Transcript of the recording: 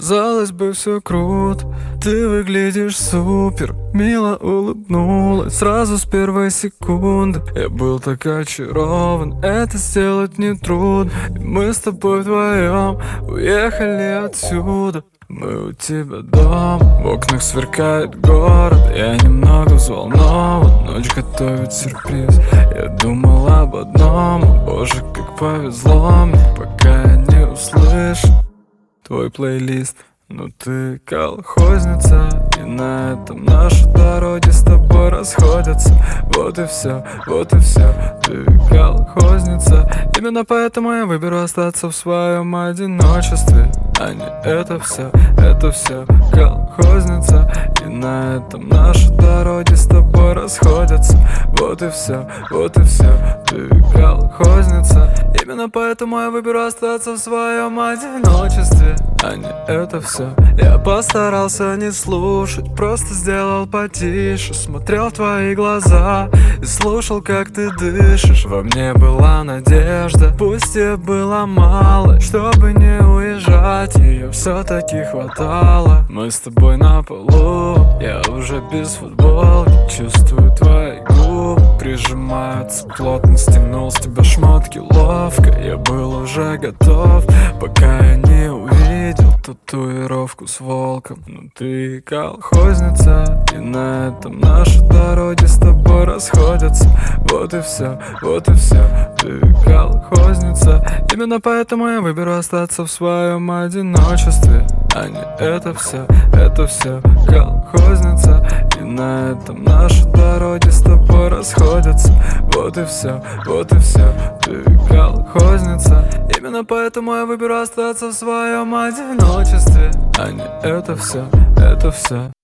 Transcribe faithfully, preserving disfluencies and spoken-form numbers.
Казалось бы, все круто, ты выглядишь супер. Мило улыбнулась сразу с первой секунды. Я был так очарован, это сделать нетрудно. И мы с тобой вдвоем уехали отсюда. Мы у тебя дома, в окнах сверкает город. Я немного взволнован, ночь готовит сюрприз. Я думал об одном, боже, как повезло мне, пока я не услышу твой плейлист. Ну ты колхозница, и на этом наши дороги с тобой расходятся. Вот и все, вот и все, ты колхозница. Именно поэтому я выберу остаться в своем одиночестве. А не это все, это все колхозница. И на этом наши дороги с тобой расходятся. Вот и все, вот и все, ты колхозница. Именно поэтому я выберу остаться в своем одиночестве. А не это все. Я постарался не слушать, просто сделал потише. Смотрел в твои глаза и слушал, как ты дышишь. Во мне была надежда, пусть ее было мало, чтобы не уезжать, ее все-таки хватало. Мы с тобой на полу, я уже без футболки. Чувствую твои губы прижимаются плотно. Стянул с тебя шмотки ловко. Я был уже готов, пока я не увидел татуировку с волком. Ну ты колхозница, и на этом наши дороги с тобой расходятся. Вот и все, вот и все, ты колхозница. Именно поэтому я выберу остаться в своем одиночестве. А не это все, это все колхозница. И на этом наши дороги с тобой расходятся. Вот и все, вот и все, ты колхозница. Именно поэтому я выберу остаться в своем одиночестве. А не это все, это все